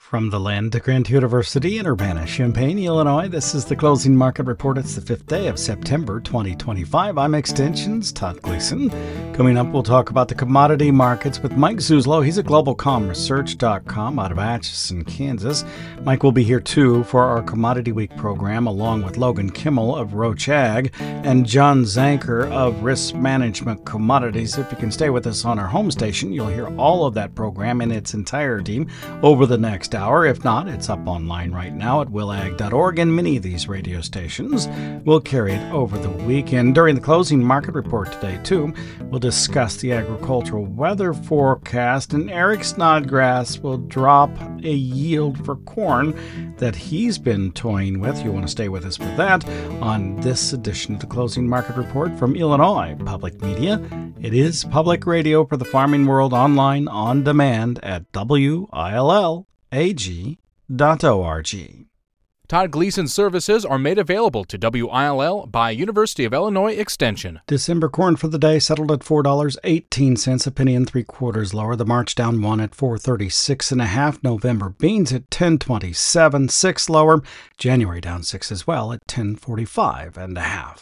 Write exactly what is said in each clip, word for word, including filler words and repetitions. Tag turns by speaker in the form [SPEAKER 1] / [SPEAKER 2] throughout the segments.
[SPEAKER 1] From the land to Grand University in Urbana-Champaign, Illinois, this is the Closing Market Report. It's the fifth day of September twenty twenty-five. I'm Extension's Todd Gleason. Coming up, we'll talk about the commodity markets with Mike Zuzlo. He's at global com research dot com out of Atchison, Kansas. Mike will be here, too, for our Commodity Week program, along with Logan Kimmel of Roche Ag and John Zanker of Risk Management Commodities. If you can stay with us on our home station, you'll hear all of that program in its entirety over the next hour. If not, it's up online right now at will ag dot org, and many of these radio stations will carry it over the weekend. During the Closing Market Report today, too, we'll discuss the agricultural weather forecast, and Eric Snodgrass will drop a yield for corn that he's been toying with. You'll want to stay with us for that on this edition of the Closing Market Report from Illinois Public Media. It is public radio for the farming world, online, on demand at W I L L A G dot org.
[SPEAKER 2] Todd Gleason services are made available to W I L L by University of Illinois Extension.
[SPEAKER 1] December corn for the day settled at four dollars and eighteen cents, a penny and three quarters lower. The March down one at four thirty-six and a half. November beans at ten twenty-seven, six lower. January down six as well at ten forty-five and a half.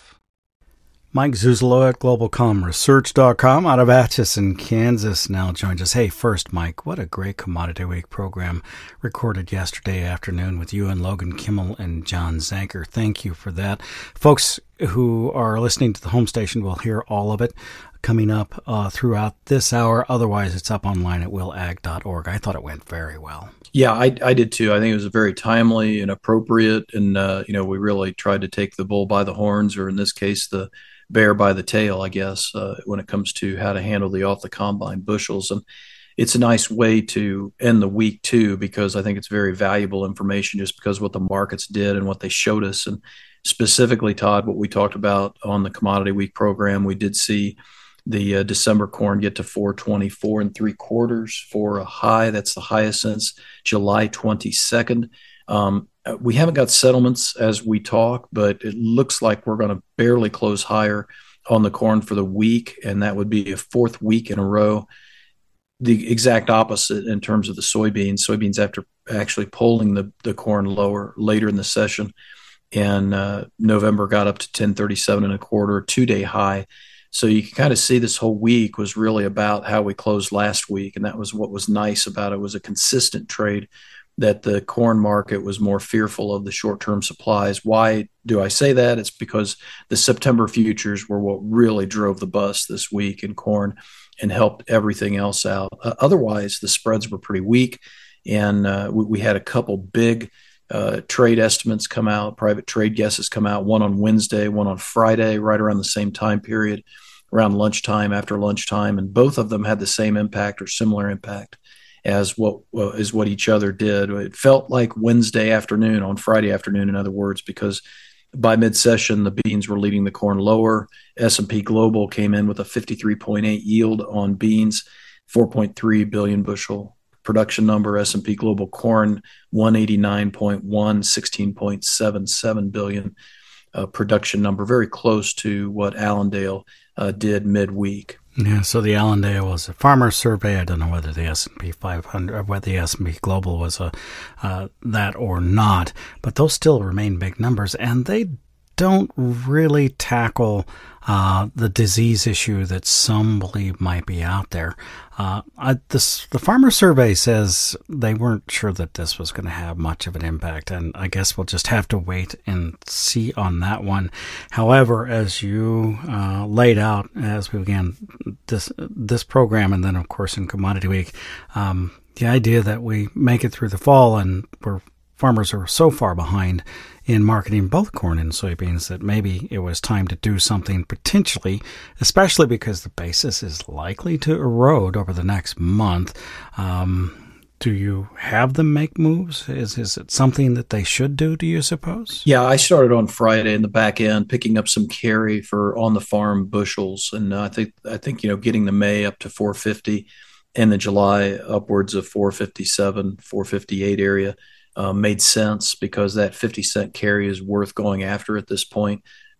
[SPEAKER 1] Mike Zuzlo at global com research dot com out of Atchison, Kansas now joins us. Hey, first, Mike, what a great Commodity Week program recorded yesterday afternoon with you and Logan Kimmel and John Zanker. Thank you for that. Folks who are listening to the home station will hear all of it coming up uh, throughout this hour. Otherwise, it's up online at will ag dot org. I thought it went very well.
[SPEAKER 3] Yeah, I, I did too. I think it was very timely and appropriate. And, uh, you know, we really tried to take the bull by the horns, or in this case, the bear by the tail, I guess, uh, when it comes to how to handle the off the combine bushels. And it's a nice way to end the week too, because I think it's very valuable information just because what the markets did and what they showed us. And specifically, Todd, what we talked about on the Commodity Week program, we did see the uh, December corn get to four twenty-four and three quarters for a high. That's the highest since July twenty-second. Um, we haven't got settlements as we talk, but it looks like we're going to barely close higher on the corn for the week, and that would be a fourth week in a row. The exact opposite in terms of the soybeans. Soybeans after actually pulling the, the corn lower later in the session, and uh, November got up to ten thirty-seven and a quarter, two-day high. So you can kind of see this whole week was really about how we closed last week, and that was what was nice about it. It was a consistent trade, that the corn market was more fearful of the short-term supplies. Why do I say that? It's because the September futures were what really drove the bus this week in corn and helped everything else out. Uh, otherwise, the spreads were pretty weak, and uh, we, we had a couple big uh, trade estimates come out, private trade guesses come out, one on Wednesday, one on Friday, right around the same time period, around lunchtime, after lunchtime, and both of them had the same impact or similar impact as what uh, is what each other did. It felt like Wednesday afternoon on Friday afternoon, in other words, because by mid-session, the beans were leading the corn lower. S and P Global came in with a fifty-three point eight yield on beans, four point three billion bushel production number. S and P Global corn, one eighty-nine point one, sixteen point seven seven billion uh, production number, very close to what Allendale uh, did midweek.
[SPEAKER 1] Yeah, so the Allendale was a farmer survey. I don't know whether the S and P five hundred, or whether the S and P Global was a uh, that or not, but those still remain big numbers, and they don't really tackle uh, the disease issue that some believe might be out there. Uh, I, this, the farmer survey says they weren't sure that this was going to have much of an impact, and I guess we'll just have to wait and see on that one. However, as you uh, laid out as we began this this program, and then of course in Commodity Week, um, the idea that we make it through the fall and we're farmers are so far behind in marketing both corn and soybeans that maybe it was time to do something potentially, especially because the basis is likely to erode over the next month. Um, do you have them make moves? Is is it something that they should do, do you suppose?
[SPEAKER 3] Yeah, I started on Friday in the back end, picking up some carry for on the farm bushels. And uh, I think, I think you know, getting the May up to four fifty and the July upwards of four fifty-seven, four fifty-eight area Uh, made sense because that fifty cent carry is worth going after at this point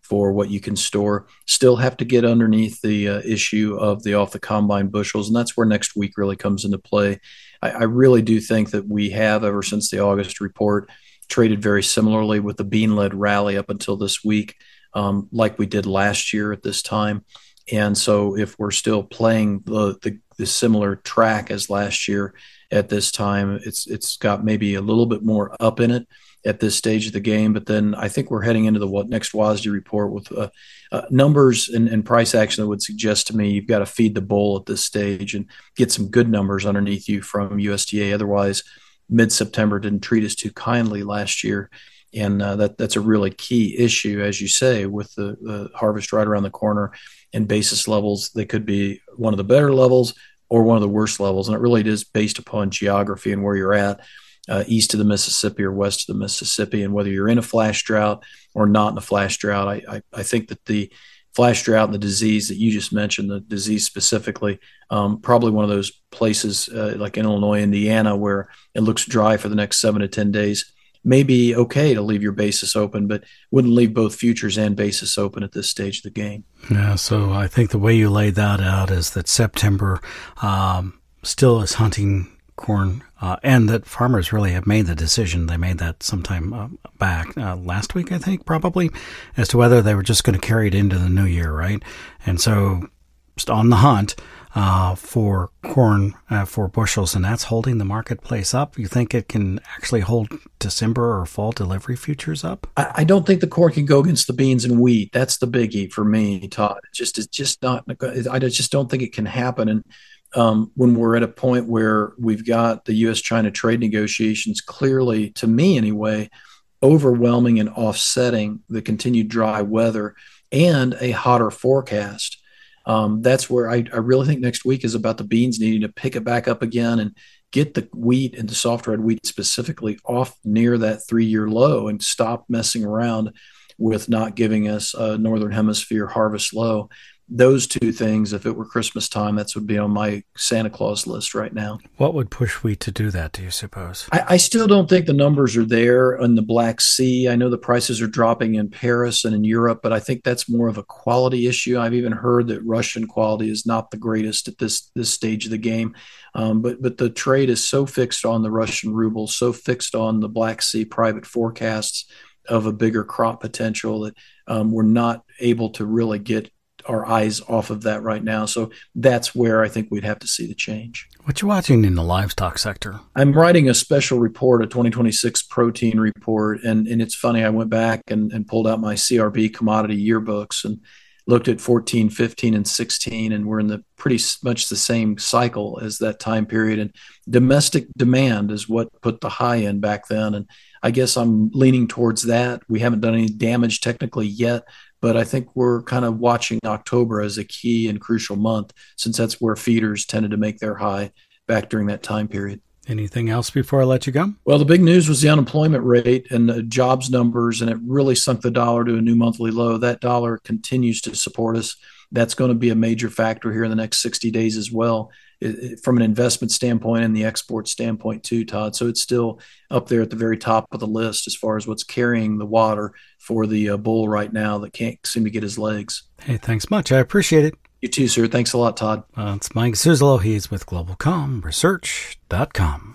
[SPEAKER 3] for what you can store. Still have to get underneath the uh, issue of the off the combine bushels, and that's where next week really comes into play. I, I really do think that we have, ever since the August report, traded very similarly with the bean-led rally up until this week, um, like we did last year at this time. And so if we're still playing the, the, the similar track as last year at this time, it's it's got maybe a little bit more up in it at this stage of the game. But then I think we're heading into the what next W A S D report with uh, uh, numbers and, and price action that would suggest to me you've got to feed the bull at this stage and get some good numbers underneath you from U S D A. Otherwise, mid-September didn't treat us too kindly last year. And uh, that that's a really key issue, as you say, with the, the harvest right around the corner and basis levels. They could be one of the better levels or one of the worst levels. And it really is based upon geography and where you're at, uh, east of the Mississippi or west of the Mississippi, and whether you're in a flash drought or not in a flash drought. I, I, I think that the flash drought and the disease that you just mentioned, the disease specifically, um, probably one of those places uh, like in Illinois, Indiana, where it looks dry for the next seven to ten days, may be okay to leave your basis open, but wouldn't leave both futures and basis open at this stage of the game.
[SPEAKER 1] Yeah, so I think the way you laid that out is that September um, still is hunting corn, uh, and that farmers really have made the decision. They made that sometime uh, back uh, last week, I think, probably, as to whether they were just going to carry it into the new year, right? And so just on the hunt uh, for corn uh, for bushels, and that's holding the marketplace up. You think it can actually hold December or fall delivery futures up?
[SPEAKER 3] I, I don't think the corn can go against the beans and wheat. That's the biggie for me, Todd. It just it's just not. I just don't think it can happen. And Um, when we're at a point where we've got the U S China trade negotiations clearly, to me anyway, overwhelming and offsetting the continued dry weather and a hotter forecast. Um, that's where I, I really think next week is about the beans needing to pick it back up again and get the wheat and the soft red wheat specifically off near that three-year low and stop messing around with not giving us a Northern Hemisphere harvest low. Those two things, if it were Christmas time, that's would be on my Santa Claus list right now.
[SPEAKER 1] What would push wheat to do that, do you suppose?
[SPEAKER 3] I, I still don't think the numbers are there in the Black Sea. I know the prices are dropping in Paris and in Europe, but I think that's more of a quality issue. I've even heard that Russian quality is not the greatest at this this stage of the game. Um, but but the trade is so fixed on the Russian ruble, so fixed on the Black Sea private forecasts of a bigger crop potential that um, we're not able to really get our eyes off of that right now. So that's where I think we'd have to see the change.
[SPEAKER 1] What you watching in the livestock sector?
[SPEAKER 3] I'm writing a special report, a twenty twenty-six protein report. And, and it's funny, I went back and, and pulled out my C R B commodity yearbooks and looked at fourteen, fifteen, and sixteen, and we're in the pretty much the same cycle as that time period. And domestic demand is what put the high in back then. And I guess I'm leaning towards that. We haven't done any damage technically yet, but I think we're kind of watching October as a key and crucial month, since that's where feeders tended to make their high back during that time period.
[SPEAKER 1] Anything else before I let you go?
[SPEAKER 3] Well, the big news was the unemployment rate and the jobs numbers, and it really sunk the dollar to a new monthly low. That dollar continues to support us. That's going to be a major factor here in the next sixty days as well, it, it, from an investment standpoint and the export standpoint too, Todd. So it's still up there at the very top of the list as far as what's carrying the water for the uh, bull right now that can't seem to get his legs.
[SPEAKER 1] Hey, thanks much. I appreciate it.
[SPEAKER 3] You too, sir. Thanks a lot, Todd.
[SPEAKER 1] Uh, it's Mike Zuzolo. He's with global com research dot com.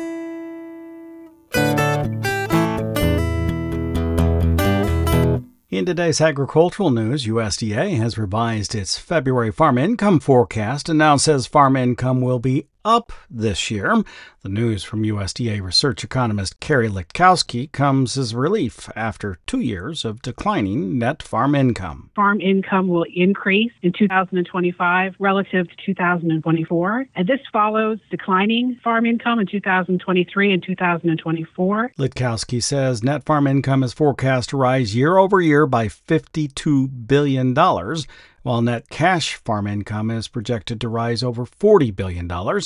[SPEAKER 1] In today's agricultural news, U S D A has revised its February farm income forecast and now says farm income will be up this year. The news from U S D A research economist Carrie Litkowski comes as relief after two years of declining net farm income.
[SPEAKER 4] Farm income will increase in two thousand twenty-five relative to two thousand twenty-four, and this follows declining farm income in two thousand twenty-three and two thousand twenty-four.
[SPEAKER 1] Litkowski says net farm income is forecast to rise year over year by fifty-two billion dollars, while net cash farm income is projected to rise over forty billion dollars.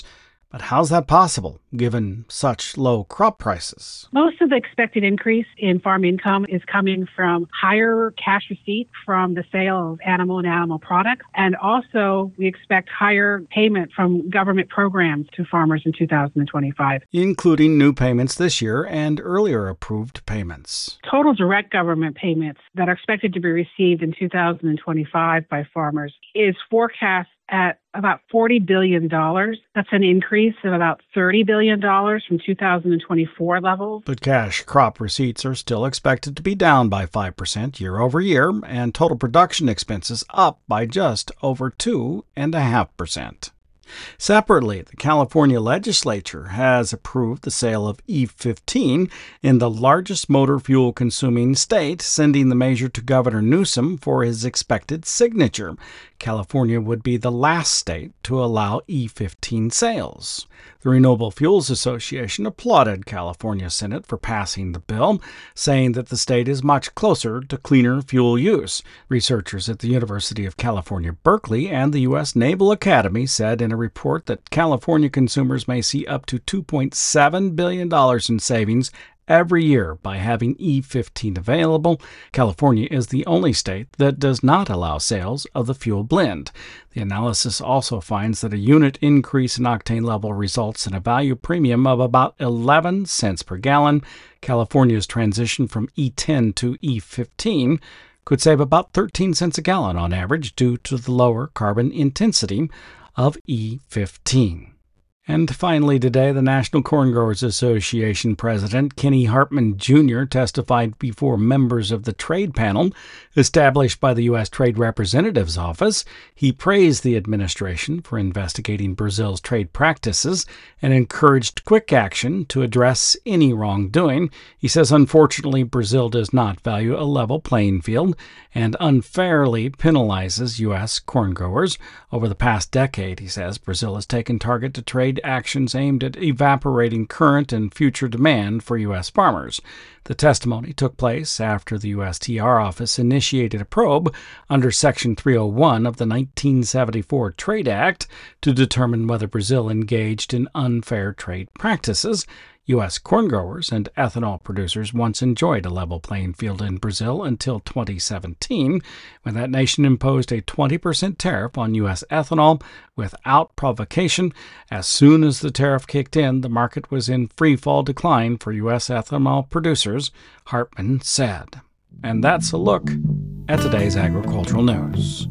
[SPEAKER 1] But how's that possible, given such low crop prices?
[SPEAKER 4] Most of the expected increase in farm income is coming from higher cash receipts from the sale of animal and animal products. And also, we expect higher payment from government programs to farmers in two thousand twenty-five.
[SPEAKER 1] Including new payments this year and earlier approved payments.
[SPEAKER 4] Total direct government payments that are expected to be received in two thousand twenty-five by farmers is forecast at about forty billion dollars. That's an increase of about thirty billion dollars from two thousand twenty-four levels.
[SPEAKER 1] But cash crop receipts are still expected to be down by five percent year over year, and total production expenses up by just over two point five percent. Separately, the California legislature has approved the sale of E fifteen in the largest motor fuel consuming state, sending the measure to Governor Newsom for his expected signature. California would be the last state to allow E fifteen sales. The Renewable Fuels Association applauded California Senate for passing the bill, saying that the state is much closer to cleaner fuel use. Researchers at the University of California, Berkeley and the U S Naval Academy said in a report that California consumers may see up to two point seven billion dollars in savings every year by having E fifteen available. California is the only state that does not allow sales of the fuel blend. The analysis also finds that a unit increase in octane level results in a value premium of about eleven cents per gallon. California's transition from E ten to E fifteen could save about thirteen cents a gallon on average due to the lower carbon intensity of E fifteen. And finally today, the National Corn Growers Association President Kenny Hartman Junior testified before members of the trade panel established by the U S Trade Representative's Office. He praised the administration for investigating Brazil's trade practices and encouraged quick action to address any wrongdoing. He says, unfortunately, Brazil does not value a level playing field and unfairly penalizes U S corn growers. Over the past decade, he says, Brazil has taken target to trade actions aimed at evaporating current and future demand for U S farmers. The testimony took place after the U S T R office initiated a probe under Section three oh one of the nineteen seventy-four Trade Act to determine whether Brazil engaged in unfair trade practices. U S corn growers and ethanol producers once enjoyed a level playing field in Brazil until twenty seventeen, when that nation imposed a twenty percent tariff on U S ethanol without provocation. As soon as the tariff kicked in, the market was in free-fall decline for U S ethanol producers, Hartman said. And that's a look at today's agricultural news.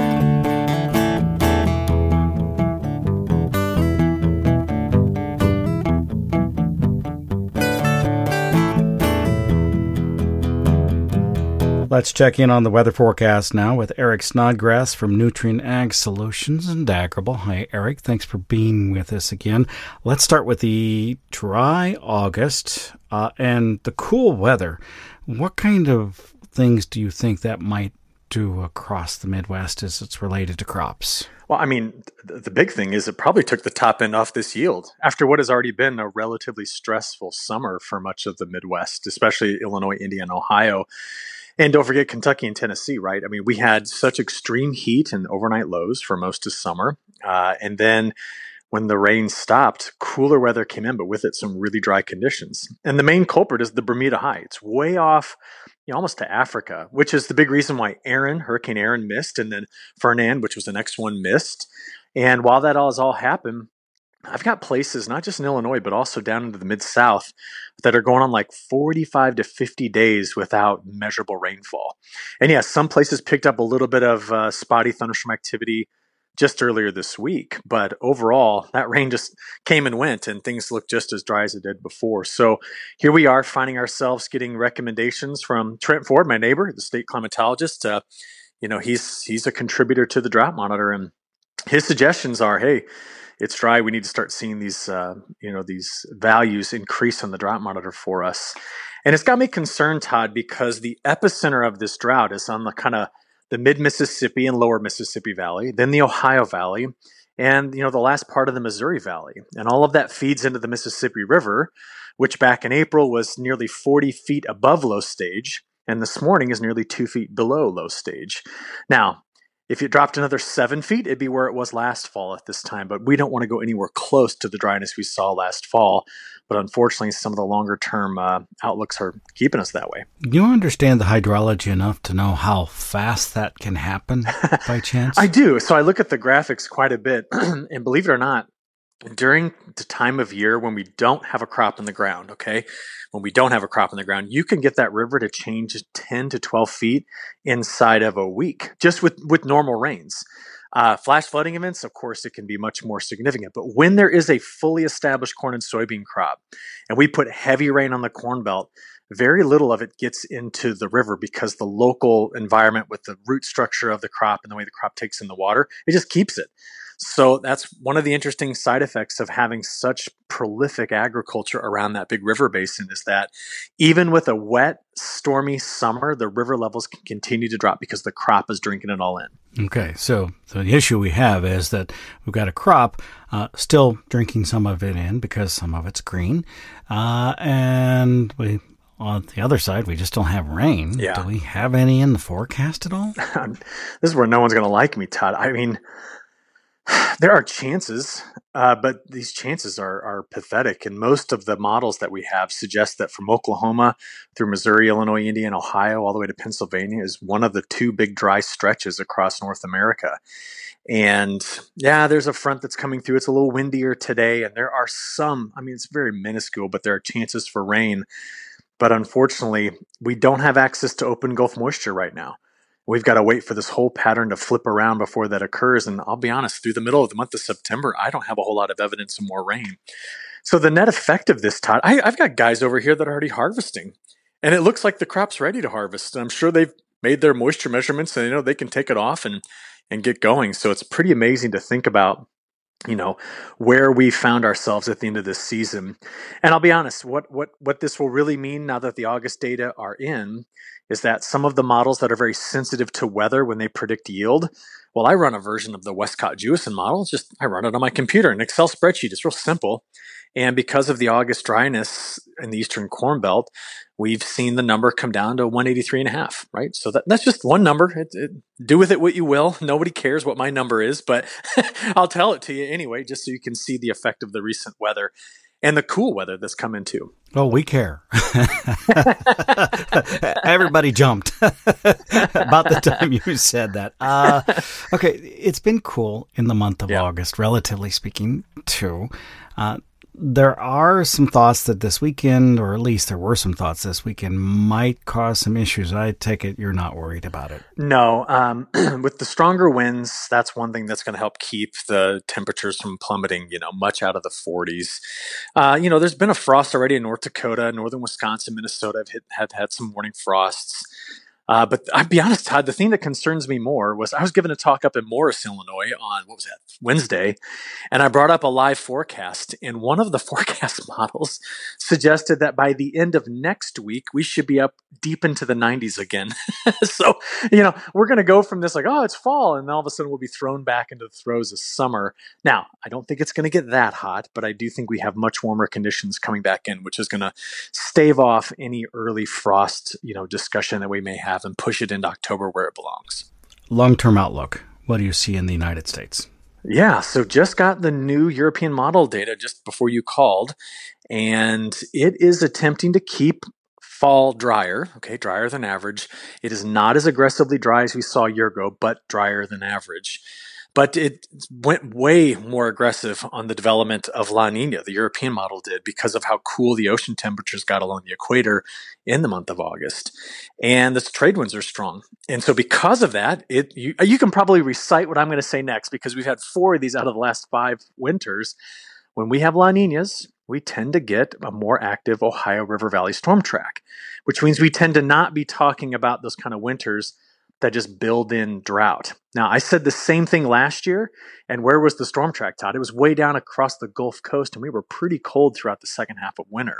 [SPEAKER 1] Let's check in on the weather forecast now with Eric Snodgrass from Nutrien Ag Solutions in Daggerable. Hi, Eric. Thanks for being with us again. Let's start with the dry August uh, and the cool weather. What kind of things do you think that might do across the Midwest as it's related to crops?
[SPEAKER 5] Well, I mean, the big thing is it probably took the top end off this yield after what has already been a relatively stressful summer for much of the Midwest, especially Illinois, Indiana, Ohio. And don't forget Kentucky and Tennessee, right? I mean, we had such extreme heat and overnight lows for most of summer. Uh, and then when the rain stopped, cooler weather came in, but with it, some really dry conditions. And the main culprit is the Bermuda High. It's way off, you know, almost to Africa, which is the big reason why Aaron, Hurricane Aaron missed, and then Fernand, which was the next one, missed. And while that all has all happened, I've got places, not just in Illinois, but also down into the Mid-South that are going on like forty-five to fifty days without measurable rainfall. And yes, some places picked up a little bit of uh, spotty thunderstorm activity just earlier this week. But overall, that rain just came and went and things look just as dry as it did before. So here we are finding ourselves getting recommendations from Trent Ford, my neighbor, the state climatologist. Uh, you know, he's he's a contributor to the drought monitor, and his suggestions are, hey, it's dry. We need to start seeing these, uh, you know, these values increase on the drought monitor for us. And it's got me concerned, Todd, because the epicenter of this drought is on the kind of the mid-Mississippi and lower Mississippi Valley, then the Ohio Valley, and, you know, the last part of the Missouri Valley. And all of that feeds into the Mississippi River, which back in April was nearly forty feet above low stage, and this morning is nearly two feet below low stage. Now, If it dropped another seven feet, it'd be where it was last fall at this time. But we don't want to go anywhere close to the dryness we saw last fall. But unfortunately, some of the longer term uh, outlooks are keeping us that way.
[SPEAKER 1] You understand the hydrology enough to know how fast that can happen by chance?
[SPEAKER 5] I do. So I look at the graphics quite a bit. And believe it or not, during the time of year when we don't have a crop in the ground, okay, when we don't have a crop in the ground, you can get that river to change ten to twelve feet inside of a week, just with, with normal rains. Uh, flash flooding events, of course, it can be much more significant. But when there is a fully established corn and soybean crop, and we put heavy rain on the Corn Belt, very little of it gets into the river because the local environment with the root structure of the crop and the way the crop takes in the water, it just keeps it. So that's one of the interesting side effects of having such prolific agriculture around that big river basin, is that even with a wet, stormy summer, the river levels can continue to drop because the crop is drinking it all in.
[SPEAKER 1] Okay, so the issue we have is that we've got a crop uh, still drinking some of it in because some of it's green, uh, and we on the other side, we just don't have rain.
[SPEAKER 5] Yeah.
[SPEAKER 1] Do we have any in the forecast at all?
[SPEAKER 5] This is where no one's going to like me, Todd. I mean, there are chances, uh, but these chances are are pathetic. And most of the models that we have suggest that from Oklahoma through Missouri, Illinois, Indiana, Ohio, all the way to Pennsylvania is one of the two big dry stretches across North America. And yeah, there's a front that's coming through. It's a little windier today. And there are some, I mean, it's very minuscule, but there are chances for rain. But unfortunately, we don't have access to open Gulf moisture right now. We've got to wait for this whole pattern to flip around before that occurs. And I'll be honest, through the middle of the month of September, I don't have a whole lot of evidence of more rain. So the net effect of this, Todd, I, I've got guys over here that are already harvesting. And it looks like the crop's ready to harvest. And I'm sure they've made their moisture measurements and, you know, they can take it off and, and get going. So it's pretty amazing to think about, you know, where we found ourselves at the end of this season. And I'll be honest, what what what this will really mean now that the August data are in is that some of the models that are very sensitive to weather when they predict yield, well, I run a version of the Westcott-Jewison model. It's just, I run it on my computer, an Excel spreadsheet. It's real simple. And because of the August dryness in the Eastern Corn Belt, we've seen the number come down to one eighty-three and a half, right? So that, that's just one number. It, it, do with it what you will. Nobody cares what my number is, but I'll tell it to you anyway, just so you can see the effect of the recent weather and the cool weather that's come into.
[SPEAKER 1] Oh, we care. Everybody jumped about the time you said that. Uh, okay, it's been cool in the month of
[SPEAKER 5] yeah.
[SPEAKER 1] August, relatively speaking, too. Uh, there are some thoughts that this weekend, or at least there were some thoughts this weekend, might cause some issues. I take it you're not worried about it.
[SPEAKER 5] No. Um, with the stronger winds, that's one thing that's going to help keep the temperatures from plummeting, you know, much out of the forties. Uh, you know, there's been a frost already in North Dakota, northern Wisconsin, Minnesota have, hit, have had some morning frosts. Uh, but I'll be honest, Todd, the thing that concerns me more was I was given a talk up in Morris, Illinois on, what was that, Wednesday, and I brought up a live forecast, and one of the forecast models suggested that by the end of next week, we should be up deep into the nineties again. So, you know, we're going to go from this like, oh, it's fall, and all of a sudden we'll be thrown back into the throes of summer. Now, I don't think it's going to get that hot, but I do think we have much warmer conditions coming back in, which is going to stave off any early frost, you know, discussion that we may have and push it into October where it belongs.
[SPEAKER 1] Long-term outlook. What do you see in the United States?
[SPEAKER 5] Yeah, so just got the new European model data just before you called, and it is attempting to keep fall drier, okay, drier than average. It is not as aggressively dry as we saw a year ago, but drier than average. But it went way more aggressive on the development of La Nina, the European model did, because of how cool the ocean temperatures got along the equator in the month of August. And the trade winds are strong. And so because of that, it you, you can probably recite what I'm going to say next, because we've had four of these out of the last five winters. When we have La Ninas, we tend to get a more active Ohio River Valley storm track, which means we tend to not be talking about those kind of winters that just build in drought. Now, I said the same thing last year, and where was the storm track, Todd? It was way down across the Gulf Coast, and we were pretty cold throughout the second half of winter.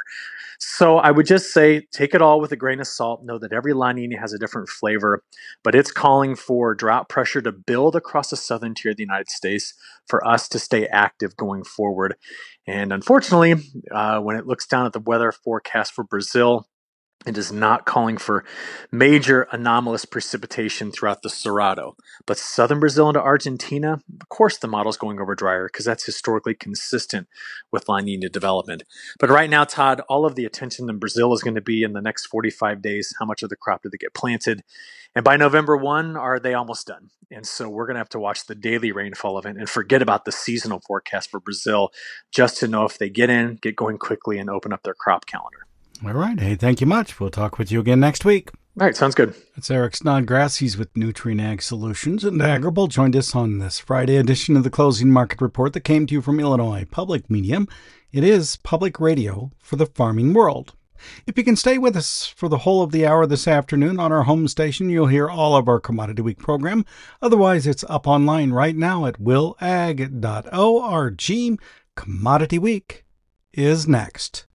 [SPEAKER 5] So I would just say, take it all with a grain of salt. Know that every La Nina has a different flavor, but it's calling for drought pressure to build across the southern tier of the United States for us to stay active going forward. And unfortunately, uh, when it looks down at the weather forecast for Brazil, It is not calling for major anomalous precipitation throughout the Cerrado. But southern Brazil into Argentina, of course the model's going over drier because that's historically consistent with La Nina development. But right now, Todd, all of the attention in Brazil is going to be in the next forty-five days. How much of the crop did they get planted? And by November first, are they almost done? And so we're going to have to watch the daily rainfall event and forget about the seasonal forecast for Brazil just to know if they get in, get going quickly, and open up their crop calendar.
[SPEAKER 1] All right. Hey, thank you much. We'll talk with you again next week.
[SPEAKER 5] All right. Sounds good.
[SPEAKER 1] It's Eric Snodgrass. He's with Nutrien Ag Solutions, and Agrible joined us on this Friday edition of the Closing Market Report that came to you from Illinois Public Media. It is public radio for the farming world. If you can stay with us for the whole of the hour this afternoon on our home station, you'll hear all of our Commodity Week program. Otherwise, it's up online right now at will ag dot org. Commodity Week is next.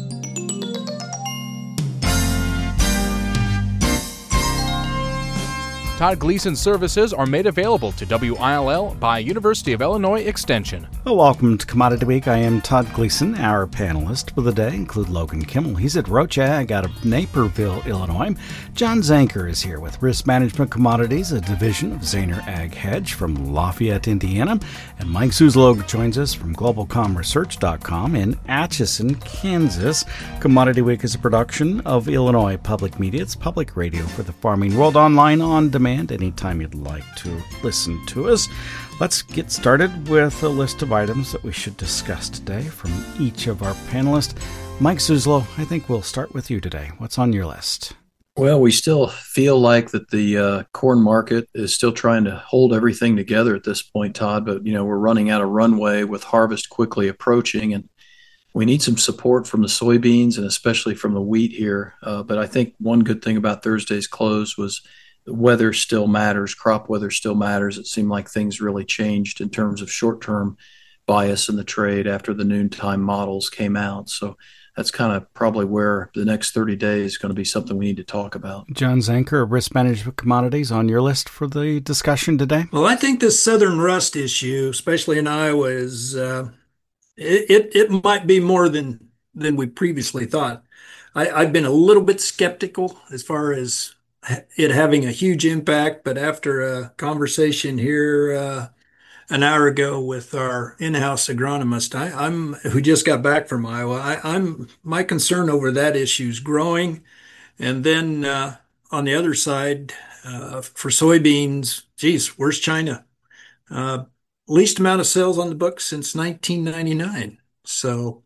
[SPEAKER 2] Todd Gleason services are made available to W I L L by University of Illinois Extension.
[SPEAKER 1] Well, welcome to Commodity Week. I am Todd Gleason. Our panelists for the day include Logan Kimmel. He's at Roche Ag out of Naperville, Illinois. John Zanker is here with Risk Management Commodities, a division of Zaner Ag Hedge from Lafayette, Indiana. And Mike Zuzlo joins us from global com research dot com in Atchison, Kansas. Commodity Week is a production of Illinois Public Media. It's public radio for the farming world, online, on demand, anytime you'd like to listen to us. Let's get started with a list of items that we should discuss today from each of our panelists. Mike Zuzlo, I think we'll start with you today. What's on your list?
[SPEAKER 3] Well, we still feel like that the uh, corn market is still trying to hold everything together at this point, Todd, but you know, we're running out of runway with harvest quickly approaching, and we need some support from the soybeans and especially from the wheat here. Uh, but I think one good thing about Thursday's close was weather still matters, crop weather still matters. It seemed like things really changed in terms of short-term bias in the trade after the noontime models came out. So that's kind of probably where the next thirty days is going to be something we need to talk about.
[SPEAKER 1] John Zanker of Risk Management Commodities on your list for the discussion today?
[SPEAKER 6] Well, I think this southern rust issue, especially in Iowa, is uh, it, it it might be more than, than we previously thought. I, I've been a little bit skeptical as far as it having a huge impact, but after a conversation here uh, an hour ago with our in-house agronomist, I, I'm who just got back from Iowa, I, I'm my concern over that issue is growing. And then uh, on the other side, uh, for soybeans, geez, where's China? Uh, least amount of sales on the books since nineteen ninety-nine. So,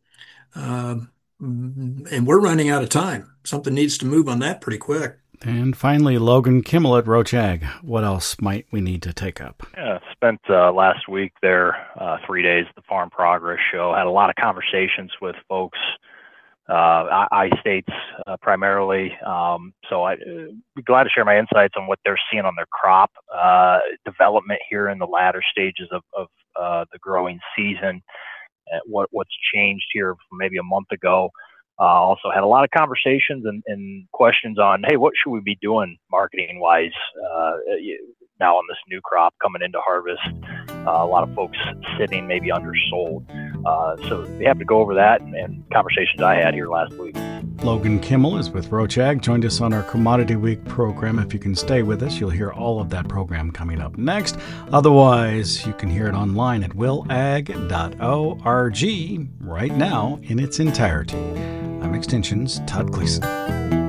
[SPEAKER 6] um, and we're running out of time. Something needs to move on that pretty quick.
[SPEAKER 1] And finally, Logan Kimmel at Roche Ag. What else might we need to take up?
[SPEAKER 7] Yeah, spent uh, last week there, uh, three days at the Farm Progress Show. Had a lot of conversations with folks, uh, I-States uh, primarily. Um, so I'd uh, be glad to share my insights on what they're seeing on their crop uh, development here in the latter stages of, of uh, the growing season. Uh, what what's changed here from maybe a month ago. Uh, also had a lot of conversations and, and questions on, hey, what should we be doing marketing-wise uh, now on this new crop coming into harvest? Uh, a lot of folks sitting maybe undersold. Uh, so we have to go over that and, and conversations I had here last week.
[SPEAKER 1] Logan Kimmel is with Roche Ag, joined us on our Commodity Week program. If you can stay with us, you'll hear all of that program coming up next. Otherwise, you can hear it online at will ag dot org right now in its entirety. I'm Extension's Todd Gleason.